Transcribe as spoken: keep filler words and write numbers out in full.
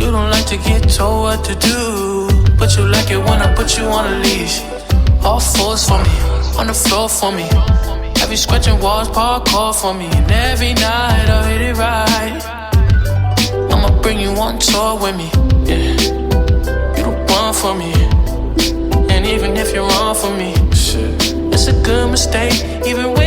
You don't like to get told what to do, but you like it when I put you on a leash. All fours for me, on the floor for me. Have you scratching walls, parkour for me. And every night I'll hit it right. I'ma bring you on tour with me, yeah. You the one for me, and even if you're wrong for me, shit, it's a good mistake. Even with